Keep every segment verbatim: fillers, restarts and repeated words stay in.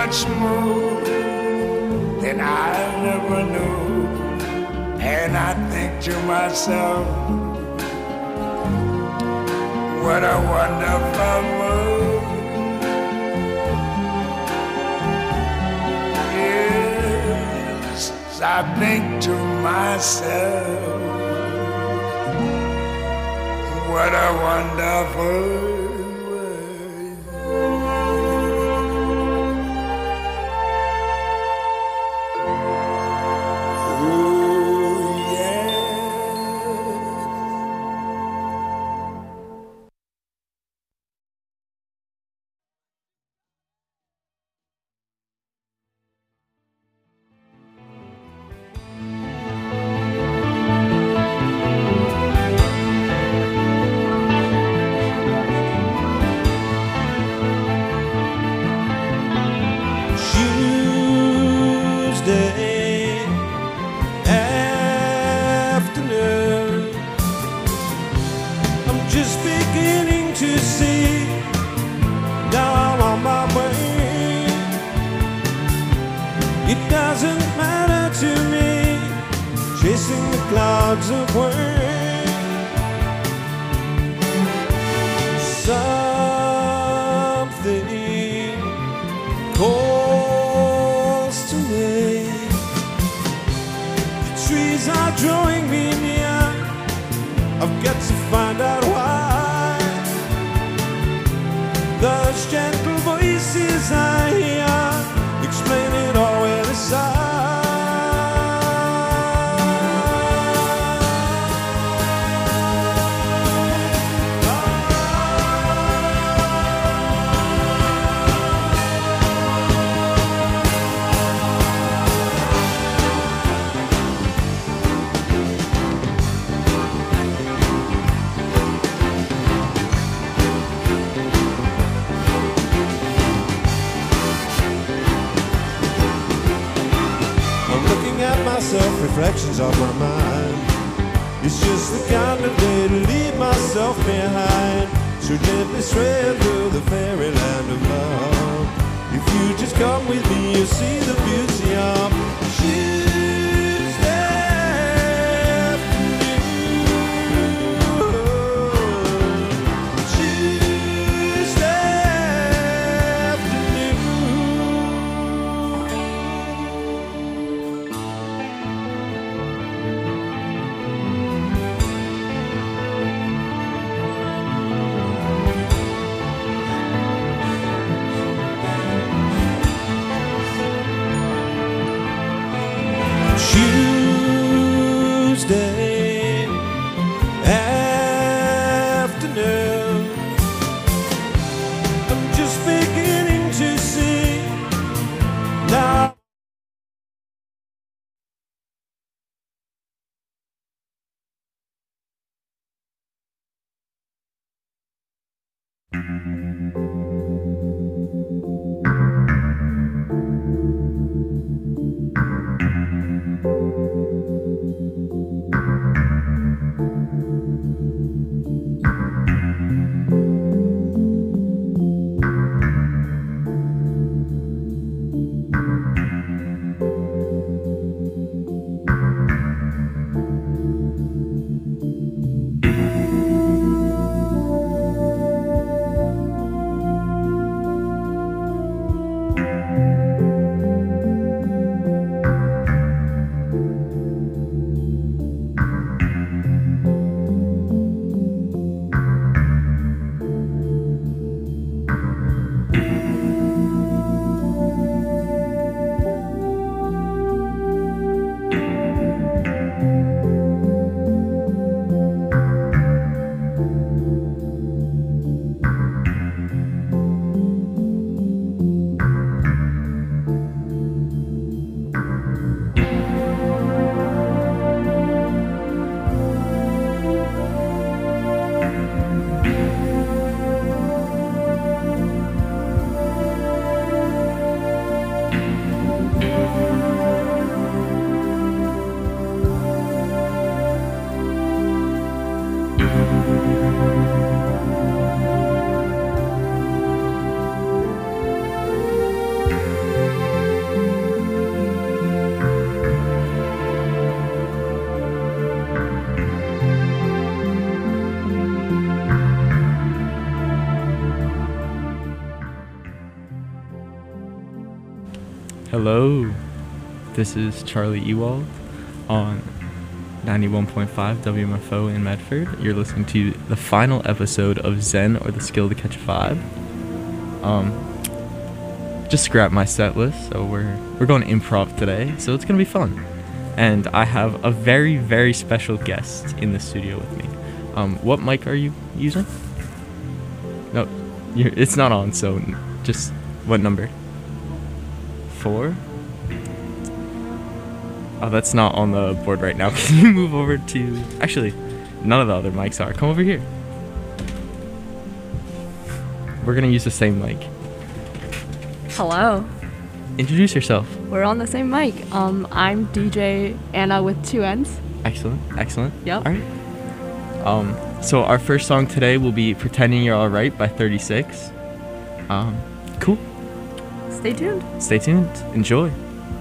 much more than I never knew. And I think to myself, what a wonderful world. Yes, I think to myself, what a wonderful world. Reflections of my mind. It's just the kind of day to leave myself behind. So gently sway through the fairyland of love. If you just come with me, you'll see the beauty of Tuesday afternoon. Tuesday Tuesday afternoon. I'm just beginning to see now. Hello, this is Charlie Ewald on ninety-one point five W M F O in Medford. You're listening to the final episode of Zen, or the Skill to Catch a Vibe. Um, just scrapped my set list, so we're we're going improv today, so it's gonna be fun. And I have a very, very special guest in the studio with me. Um, what mic are you using? No, you're, it's not on, so just what number? Four? Oh, that's not on the board right now. Can you move over to... Actually, none of the other mics are. Come over here. We're going to use the same mic. Hello. Introduce yourself. We're on the same mic. Um, I'm D J Anna with two N's. Excellent. Excellent. Yep. All right. Um, so our first song today will be Pretending You're Alright by thirty-six. Um, cool. Stay tuned. Stay tuned. Enjoy.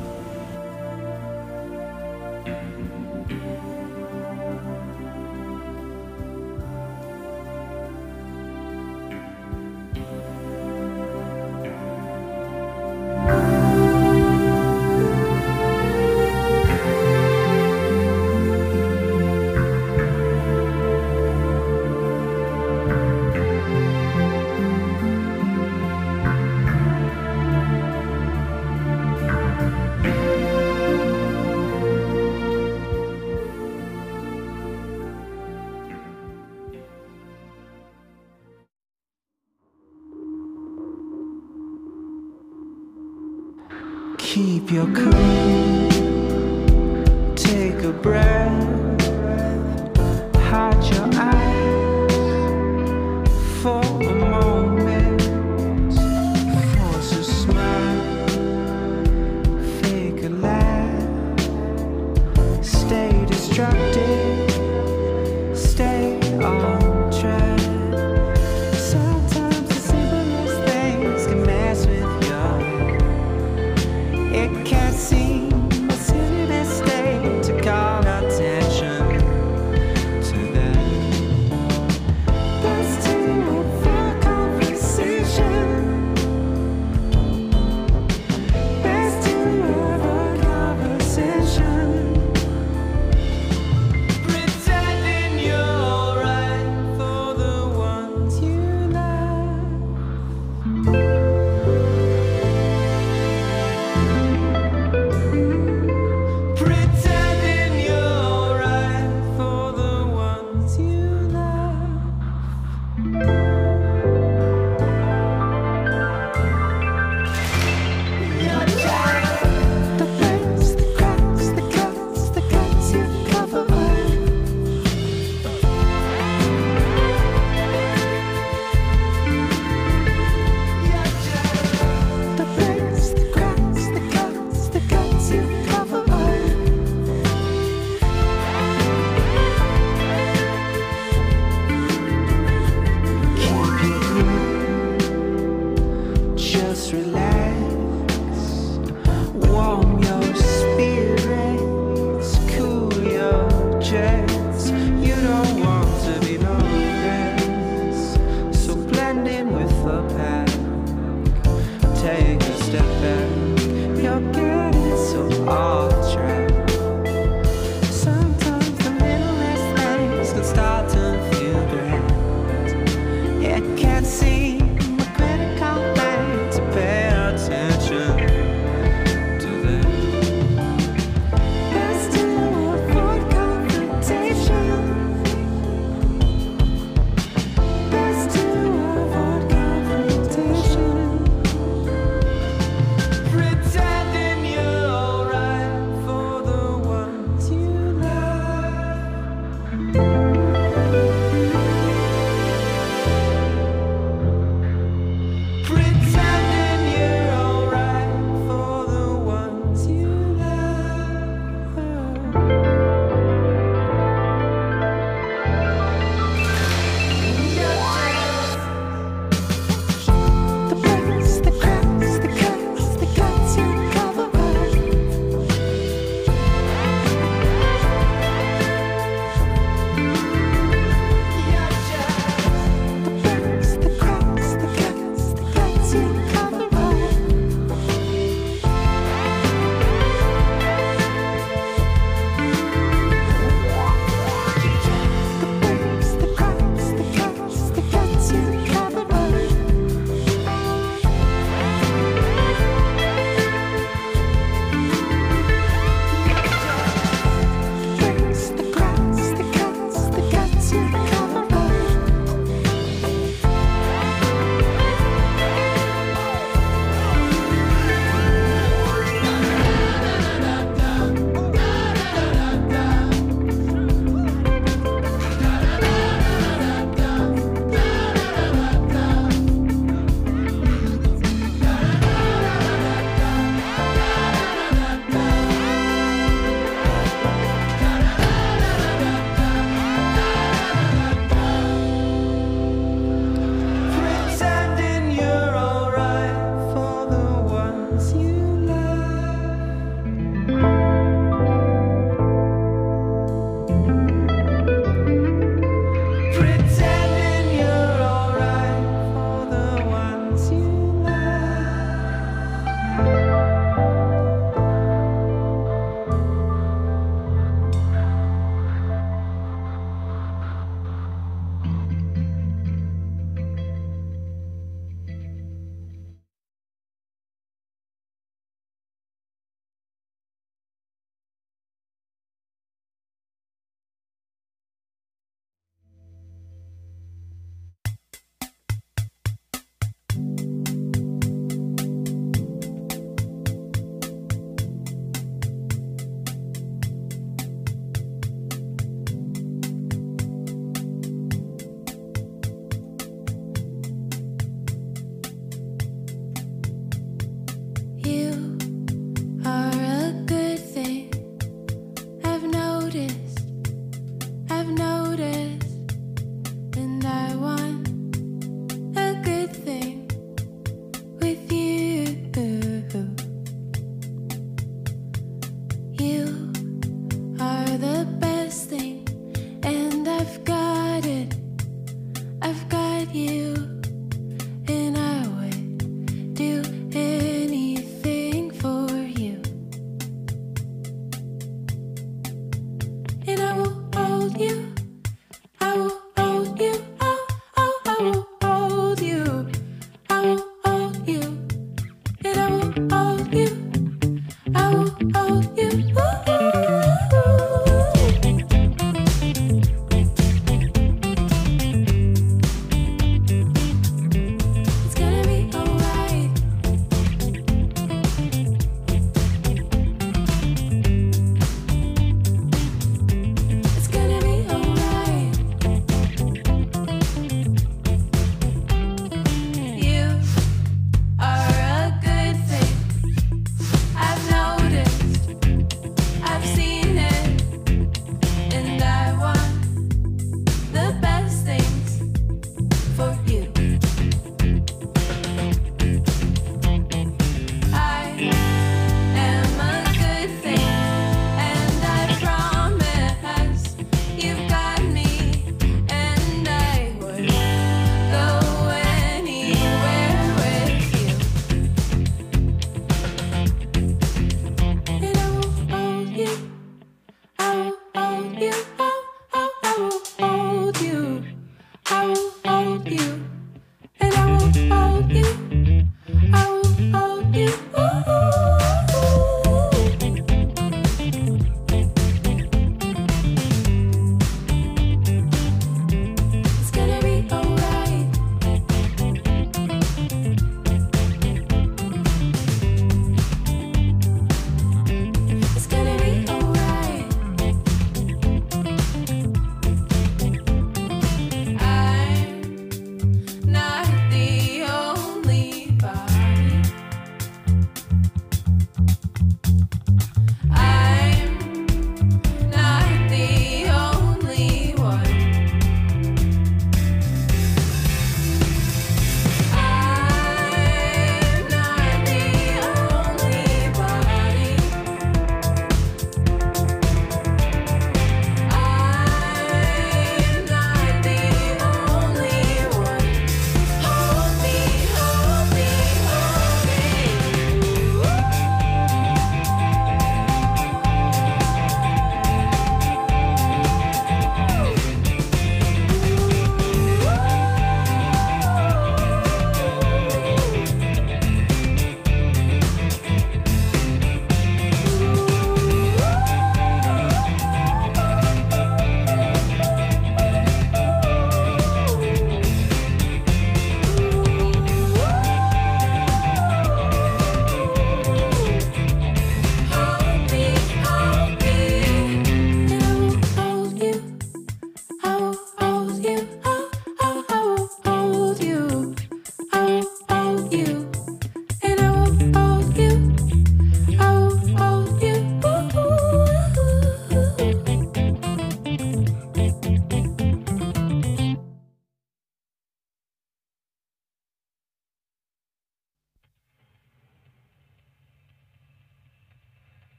Keep your cool, take a breath, hide your eyes for a moment, force a smile, fake a laugh, stay distracted, stay on track. Sometimes the simplest things can mess with your head. It can't seem a silly mistake to call attention to that. Best to avoid conversation. Best to avoid conversation. Pretending you're right for the ones you love. Pretending you're right for the ones you love. The breaks, the cracks, the cuts, the cuts you cover up. The breaks, the cracks, the cuts, the cuts you cover up. Keep your cool, just relax, warm your spirits, cool your jets. You don't want to be noticed, so blend in with the pack. Take a step back, you're getting so off track. Sometimes the littlest things can start to feel grand. It can't seem a critical thing to pay attention to them. Best to avoid confrontation. Best to avoid confrontation. Pretending you're right for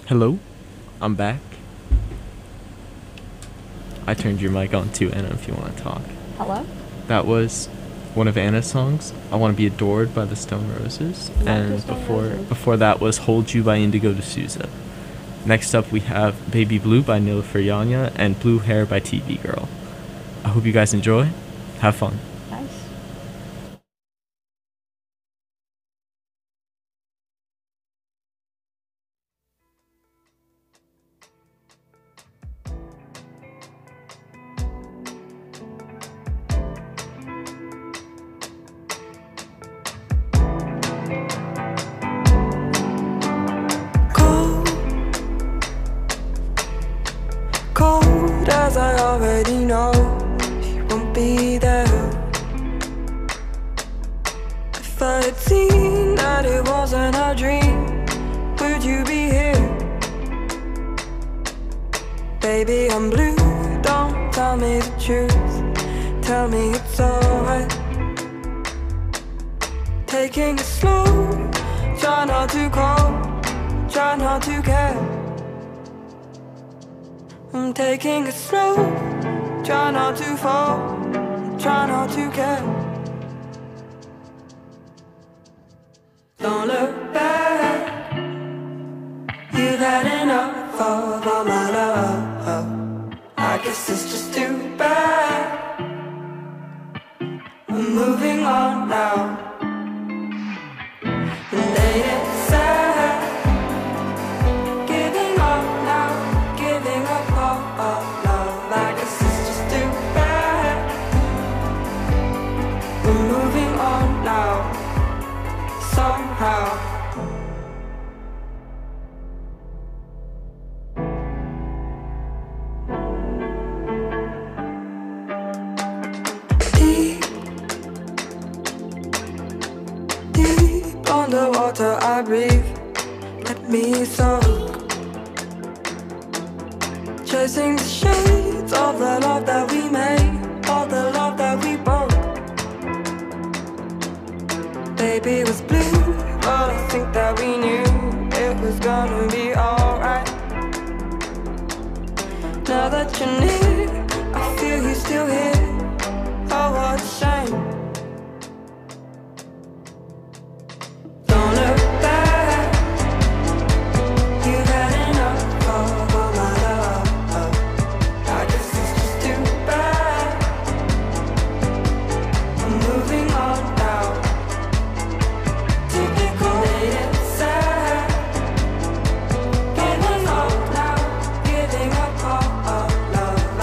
Hello, I'm back. I turned your mic on too, Anna, if you want to talk. Hello? That was one of Anna's songs, I Want to Be Adored by the Stone Roses. Love the and Stone before Roses. before that was Hold You by Indigo D'Souza. Next up we have Baby Blue by Nila Furtado and Blue Hair by T V Girl. I hope you guys enjoy. Have fun. Nice. Cold, cold as I already know, he won't be there. If I had seen that it wasn't a dream, would you be here? Baby, I'm blue, don't tell me the truth, tell me it's alright. Taking it slow, try not to call, try not to care. I'm taking it slow, try not to fall, try not to care. Don't look back, you've had enough of all my love. I guess it's just too bad, I'm moving on now. And ain't it sad, giving up now, giving up all, all love. I guess it's just too bad, we're moving on now, somehow. Deep, deep underwater I breathe, let me soak. Chasing the shades of the love that we made, all the love that we broke. Baby, it was blue, but I think that we knew it was gonna be alright. Now that you're near, I feel you still here. Oh, what a shame. Don't look back, you've had enough of all my love. I guess it's just too bad, I'm moving on now. Typical, made it sad, giving up now, giving up all, all love.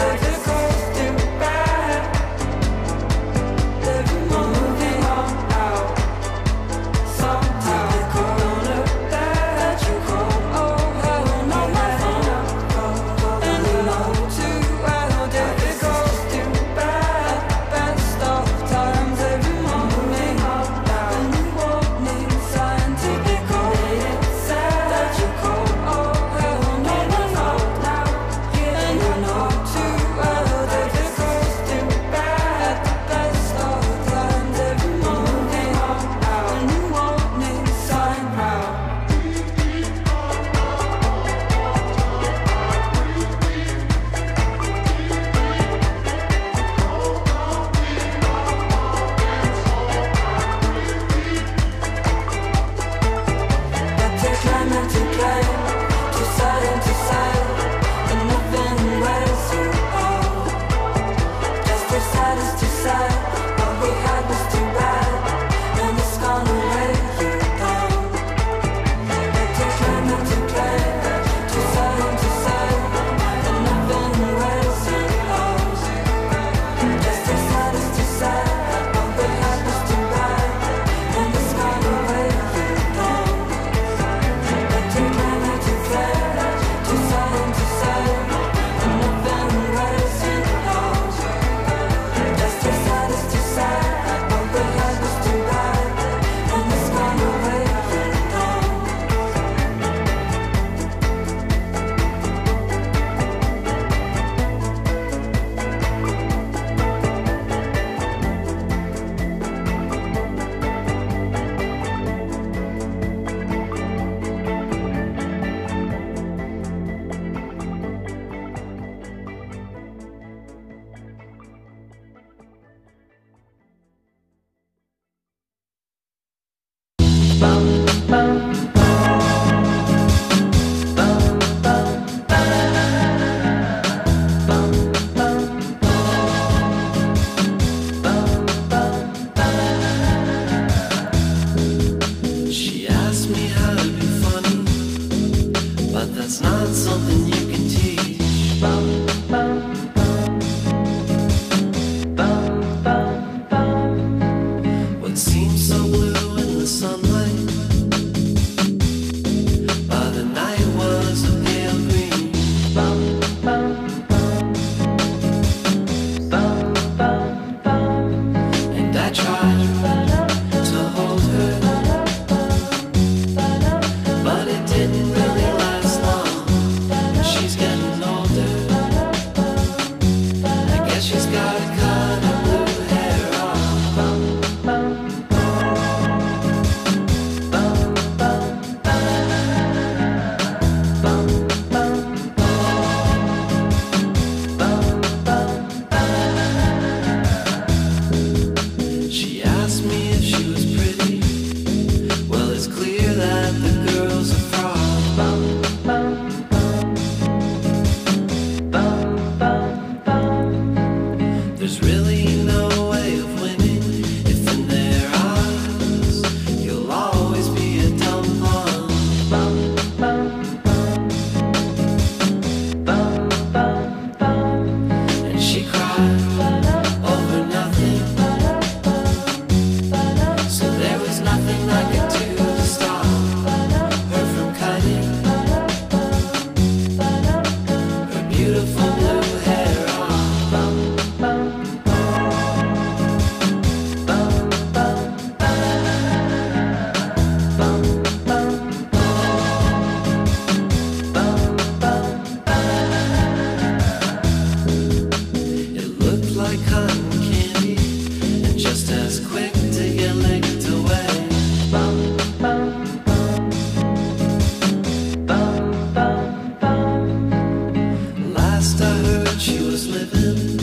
living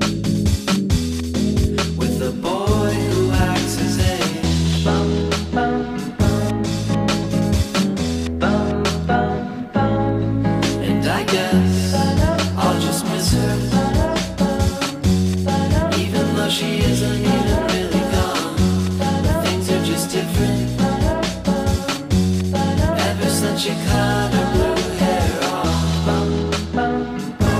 with a boy who acts his age. Bum, bum, bum. Bum, bum, bum. And I guess I'll just miss her, even though she isn't even really gone. Things are just different ever since she cut her blue hair off. Bum, bum.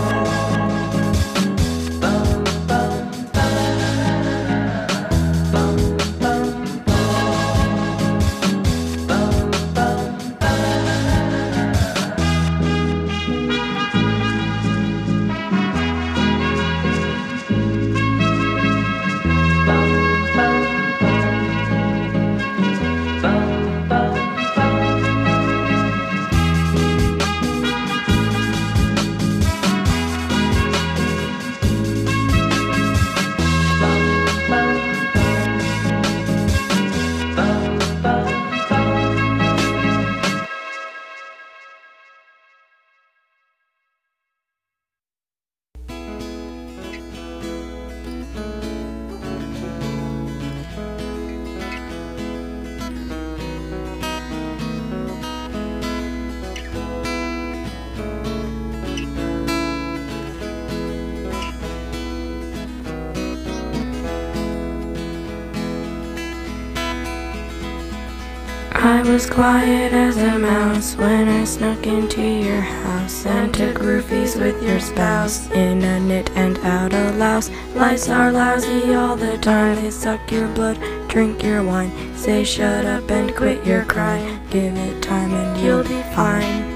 I was quiet as a mouse when I snuck into your house and took roofies with your spouse in a knit and out a louse. Lives are lousy all the time. They suck your blood, drink your wine, say shut up and quit your crying. Give it time and you'll be fine.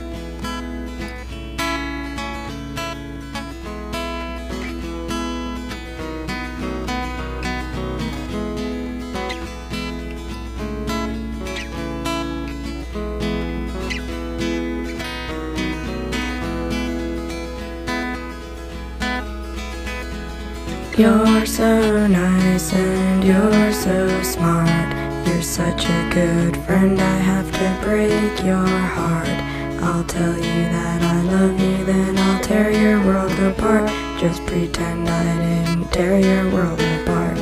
You're so nice and you're so smart. You're such a good friend, I have to break your heart. I'll tell you that I love you, then I'll tear your world apart. Just pretend I didn't tear your world apart.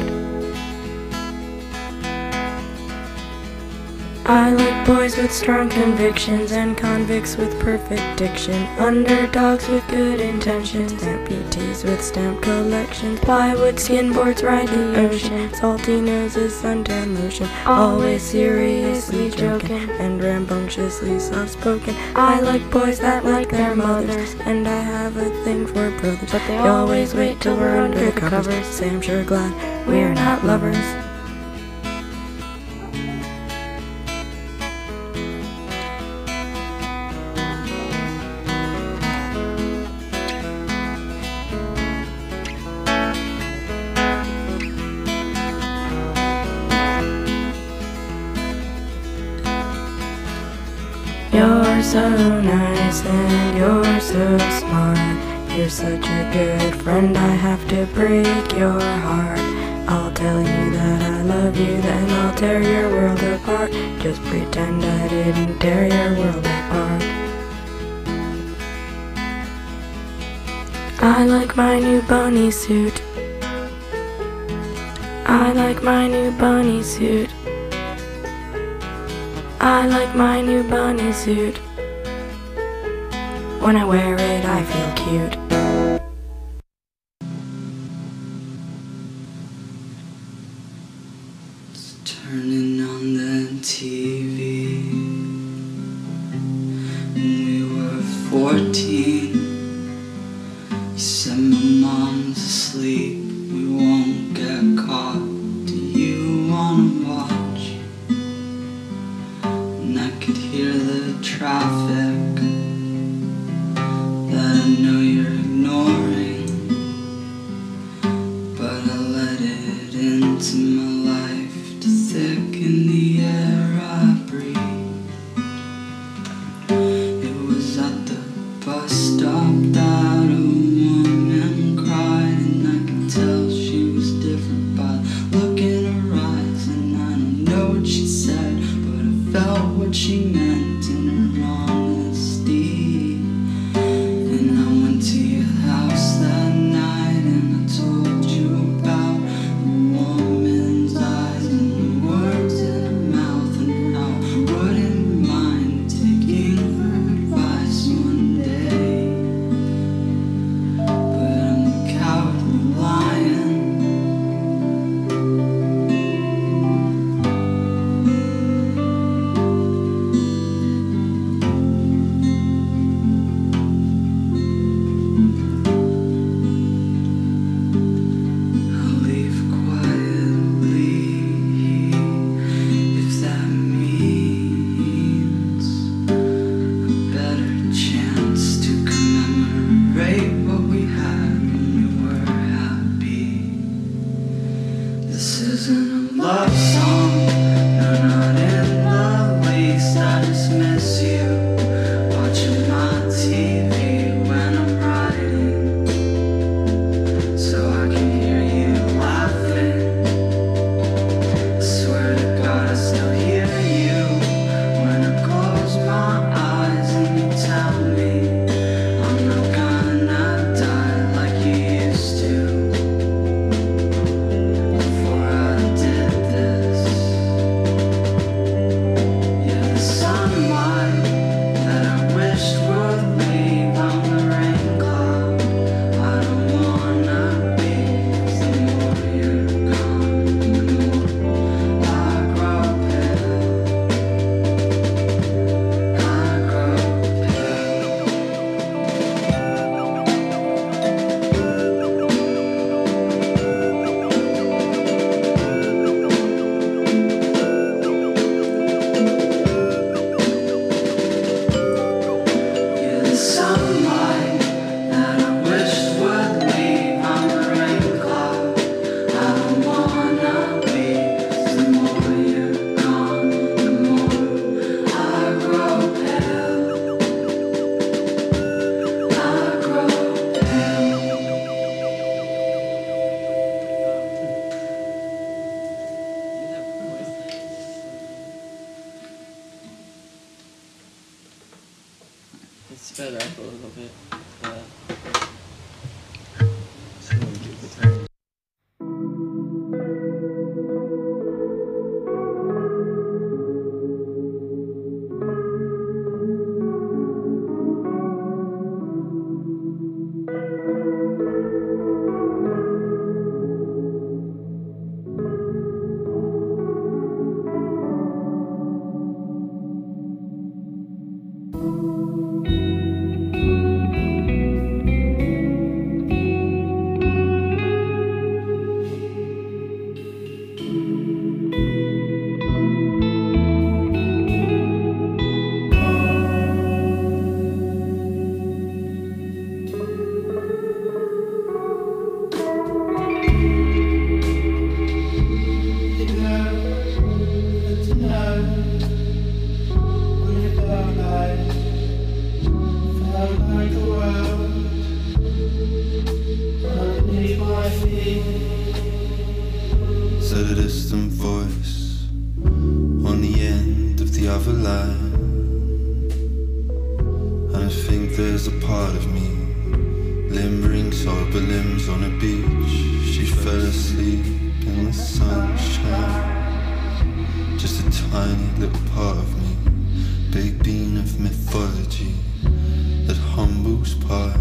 I like boys with strong convictions and convicts with perfect diction, underdogs with good intentions, amputees with stamp collections, plywood skin boards ride the ocean, salty noses suntan lotion, always seriously joking and rambunctiously soft-spoken. I like boys that like their mothers, and I have a thing for brothers, but they always wait till we're under the covers. Say I'm sure glad we're not lovers. You're so nice and you're so smart. You're such a good friend, I have to break your heart. I'll tell you that I love you, then I'll tear your world apart. Just pretend I didn't tear your world apart. I like my new bunny suit. I like my new bunny suit. I like my new bunny suit. When I wear it, I feel cute. It's turning on the T V. When we were fourteen, you said my mom's asleep, we won't get caught. Do you wanna watch? And I could hear the traffic that I know you're ignoring, but I let it into my life to thicken the air I breathe. It was at the bus stop that a woman cried, and I could tell she was different by the look in her eyes. And I don't know what she said, but I felt what she meant in her honesty. And I went to your house that night. It's sped up a little bit. But it's gonna give the turn. Said a distant voice on the end of the other line, and I think there's a part of me limbering sober limbs on a beach. She fell asleep in the sunshine, just a tiny little part of me, big bean of mythology that humbles pride.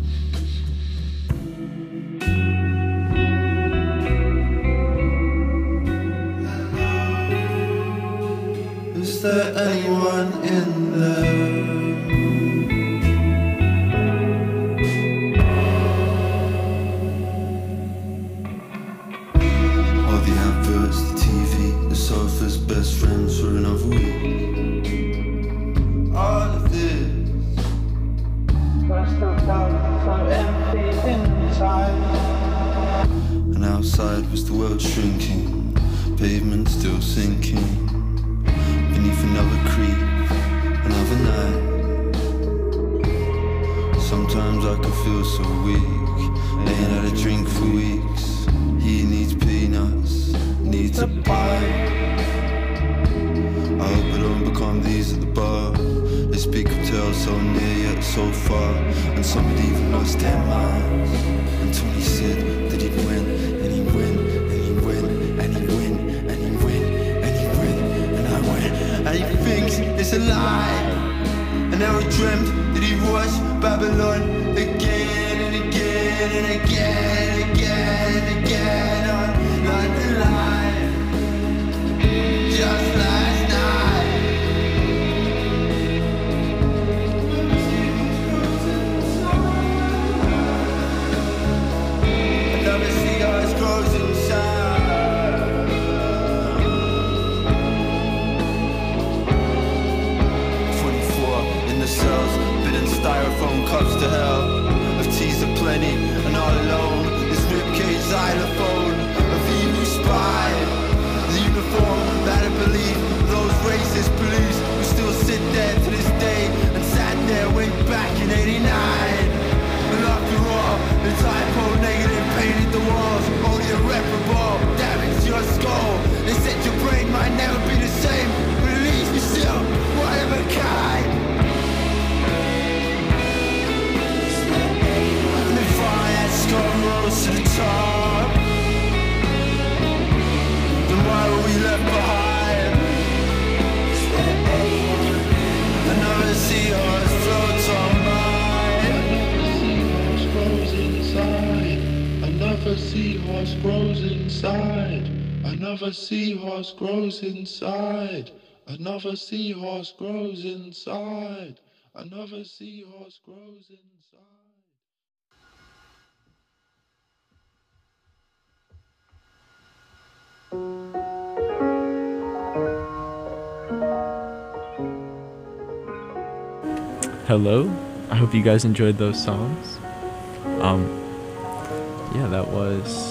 Is there anyone in there? All the adverts, the T V, the sofa's best friends for another week. All of this, so empty inside. And outside was the world shrinking, pavement still sinking. Beneath another creek, another night. Sometimes I can feel so weak, ain't had a drink for weeks. He needs peanuts, needs a bite. I hope I don't become these at the bar. They speak of tales so near yet so far, and some had even lost their minds. And Tony said that he'd win, and he'd win, and he'd win, and he'd win, and he'd win, and he'd win, and I win. And he thinks it's a lie. And now I dreamt that he was Babylon again and again and again and again and again on London Line. Just last night. Another cigarette grows inside. Cells, bitten styrofoam cups to hell. Of teas aplenty and all alone. This ribcage xylophone of evil spy. The uniform that I believe those racist police who still sit there to this day and sat there way back in eighty-nine. And after all, the typo negative painted the walls. Only irreparable damage to your skull. They said your brain might never be the same, but at least you're still one of a kind. Rose to the top. Then why were we left behind? Another seahorse floats on by. Another seahorse grows inside. Another seahorse grows inside. Another seahorse grows inside. Another seahorse grows inside. Hello, I hope you guys enjoyed those songs. Um, yeah, that was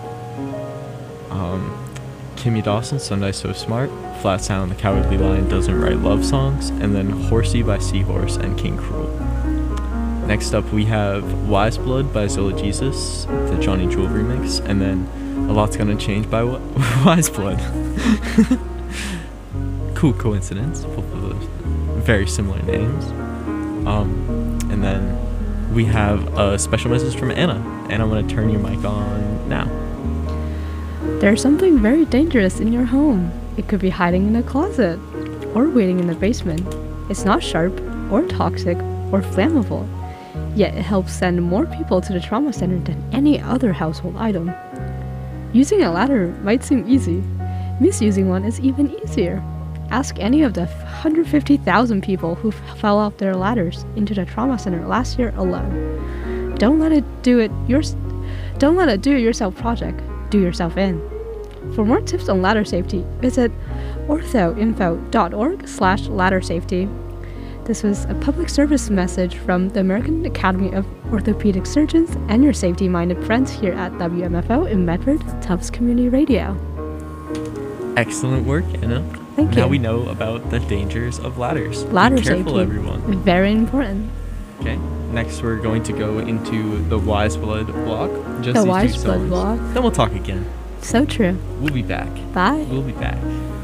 um, Kimmy Dawson, Sunday So Smart, Flat Sound, The Cowardly Lion Doesn't Write Love Songs, and then Horsey by Seahorse and King Cruel. Next up we have Wise Blood by Zilla Jesus, the Johnny Jewel remix, and then A Lot's Gonna Change by w- Wise Blood. Cool coincidence, both of those very similar names. Um, and then we have a special message from Anna. And I'm going to turn your mic on now. There's something very dangerous in your home. It could be hiding in a closet or waiting in the basement. It's not sharp or toxic or flammable, yet it helps send more people to the trauma center than any other household item. Using a ladder might seem easy. Misusing one is even easier. Ask any of the one hundred fifty thousand people who f- fell off their ladders into the trauma center last year alone. Don't let it do it yours. Don't let a do-it-yourself project do yourself in. For more tips on ladder safety, visit orthoinfo.org slash ladder safety. This was a public service message from the American Academy of Orthopedic Surgeons and your safety-minded friends here at W M F O in Medford, Tufts Community Radio. Excellent work, Anna. Thank now you. we know about the dangers of ladders. Ladder Be careful, safety. everyone. Very important. Okay. Next, we're going to go into the Wise Blood block. Just The these Wise two Blood songs. block. Then we'll talk again. So true. We'll be back. Bye. We'll be back.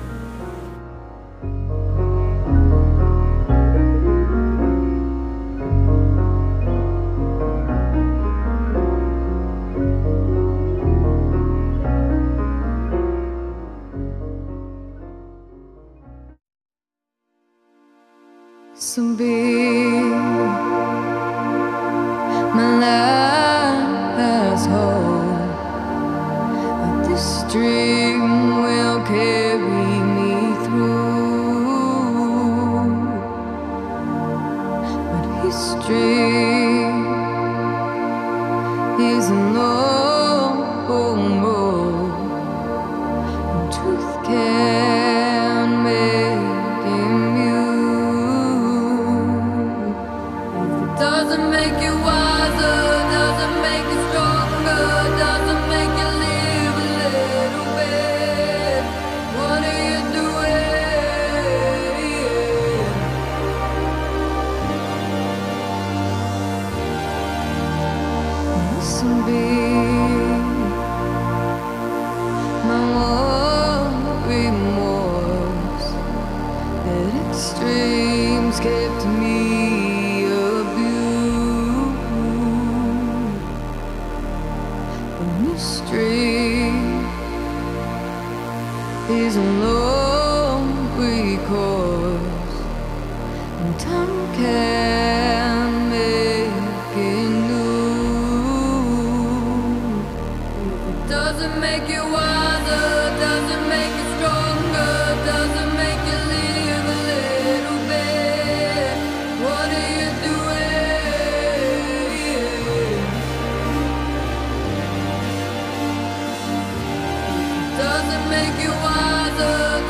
So be my last hope that this dream will carry me through. But history is a long road, and truth can make him doesn't make you wiser, doesn't make you stronger, doesn't make you live a little bit. What are you doing? Listen, be my one remorse that extremes kept me. Is a long recourse, and time can make it new. It doesn't make you wiser, doesn't make you stronger, doesn't make you live a little bit. What are you doing? Doesn't make you wiser.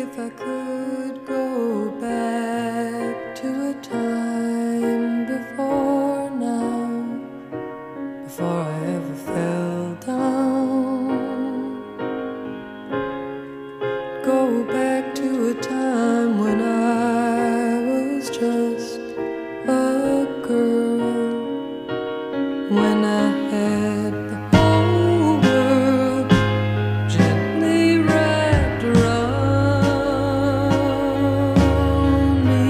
If I could go back to a time before now, before I ever fell down, go back to a time when I was just a girl, when I had the whole world gently wrapped around me,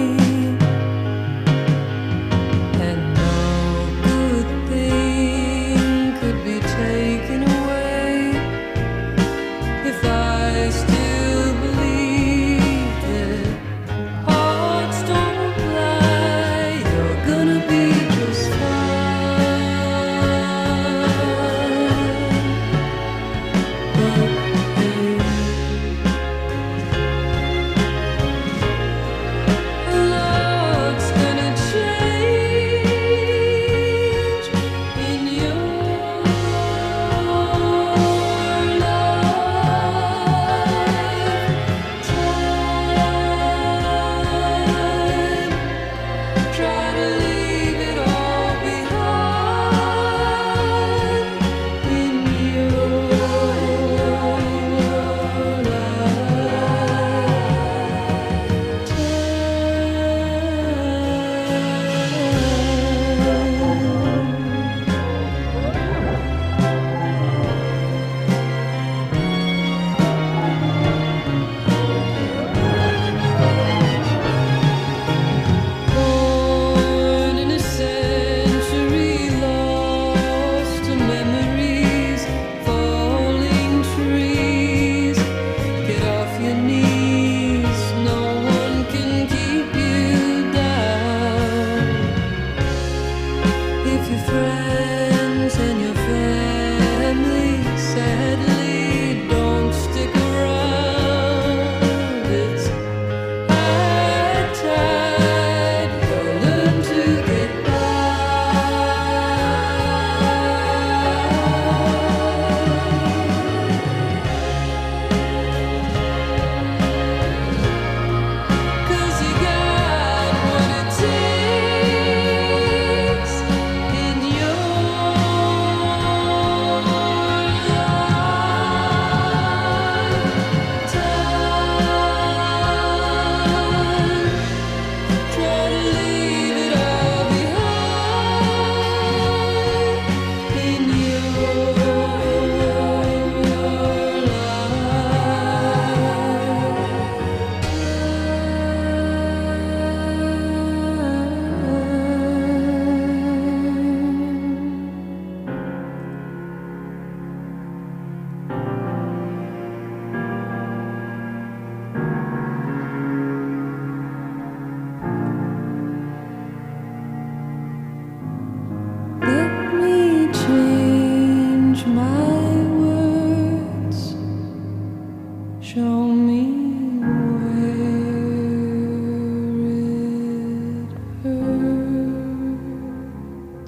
and no good thing could be taken away if I still believed that hearts don't lie. You're gonna be just love's gonna change in your lifetime. Try to leave it all behind in your born in a century, lost to memories, falling trees. Get off your knees, no one can keep you down. If your friends and your family sadly don't stick around, it's high tide. You'll learn to get Cause you got what it takes in your lifetime. Try to leave it all behind in Let me change my words. Show me where it hurts.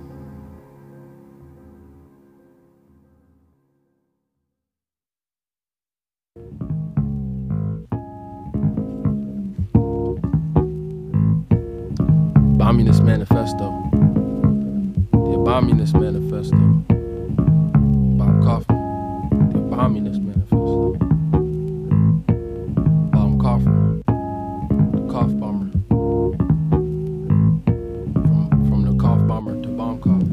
Abominus Manifesto. The Abominus Manifesto. Bob Kaufman. The Abominus Manifesto. Bob Kaufman. The Cough Bomber. From, from the Cough Bomber to Bomb Cough.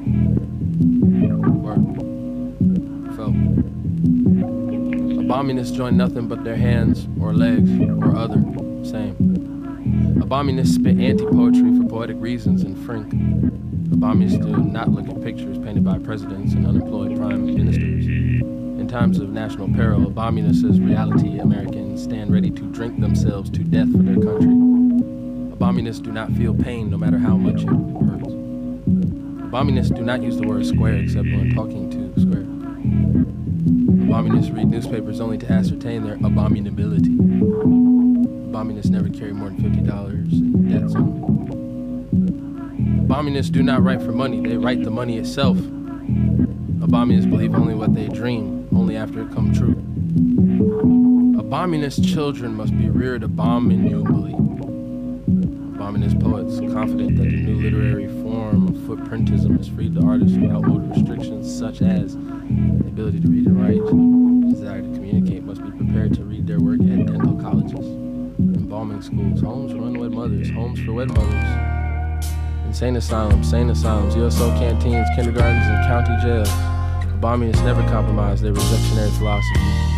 Word. Felt. Abominus join nothing but their hands or legs or other. Same. Abominus spit anti-poetry for poetic reasons and frink. Abominus do not look at pictures painted by presidents and unemployed prime ministers. In times of national peril, Abominus' reality Americans stand ready to drink themselves to death for their country. Abominus do not feel pain no matter how much it hurts. Abominus do not use the word square except when talking to square. Abominus read newspapers only to ascertain their abominability. Abominus never carry more than fifty dollars in debts on them. Abominus do not write for money, they write the money itself. Abominus believe only what they dream, only after it come true. Abominist children must be reared abominably. Abominist poets, confident that the new literary form of footprintism has freed the artists without old restrictions such as the ability to read and write, the desire to communicate, must be prepared to read their work at dental colleges, embalming schools, homes for unwed mothers, homes for wed mothers, insane asylums, sane asylums, U S O canteens, kindergartens, and county jails. Abominists never compromise their reductionary philosophy.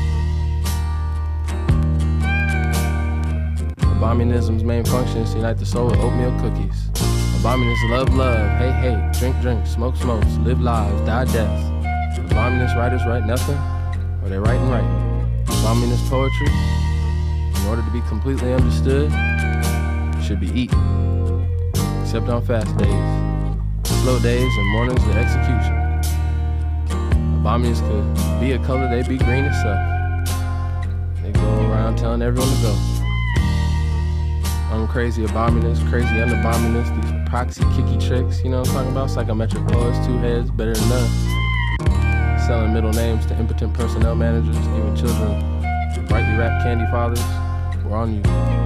Abominism's main function is to unite the soul with oatmeal cookies. Abominists love love, hate hate, drink drink, smoke smokes, live lives, die deaths. Abominist writers write nothing, or they write and write. Abominist poetry, in order to be completely understood, should be eaten. Except on fast days, slow days, and mornings of execution. Abominists could be a color, they be green itself. They go around telling everyone to go. I'm crazy abominist, crazy unabominist, these proxy kicky tricks, you know what I'm talking about? Psychometric poets, two heads, better than none. Selling middle names to impotent personnel managers, giving children brightly wrapped candy fathers. We're on you.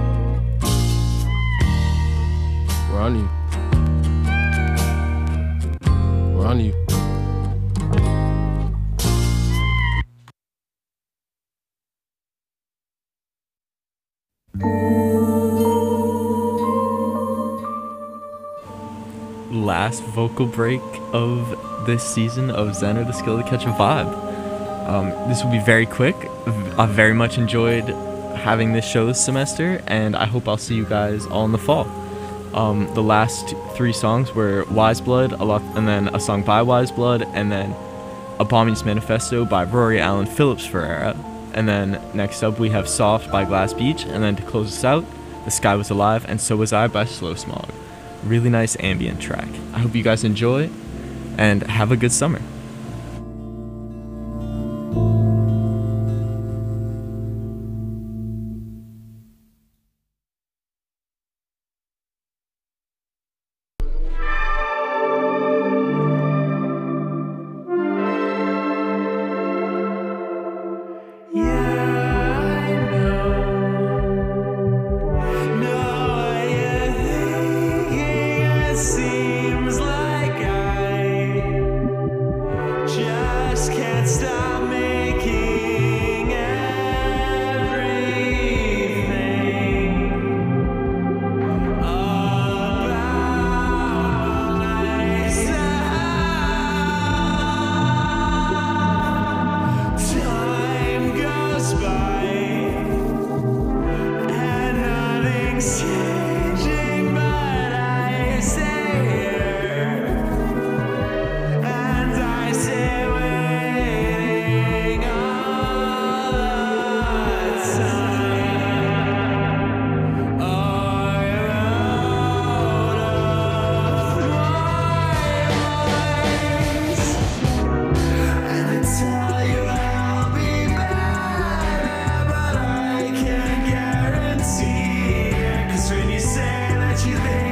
We're on you. We're on you. Last vocal break of this season of Zen or the Skill to Catch a Vibe. Um, this will be very quick. I very much enjoyed having this show this semester, and I hope I'll see you guys all in the fall. Um, the last three songs were Wise Blood, a lot, and then a song by Wise Blood, and then Abominist Manifesto by Rory Allen Phillips Ferreira. And then next up we have Soft by Glass Beach, and then to close us out, The Sky Was Alive and So Was I by Slow Smog. Really nice ambient track. I hope you guys enjoy and have a good summer. When you say that you think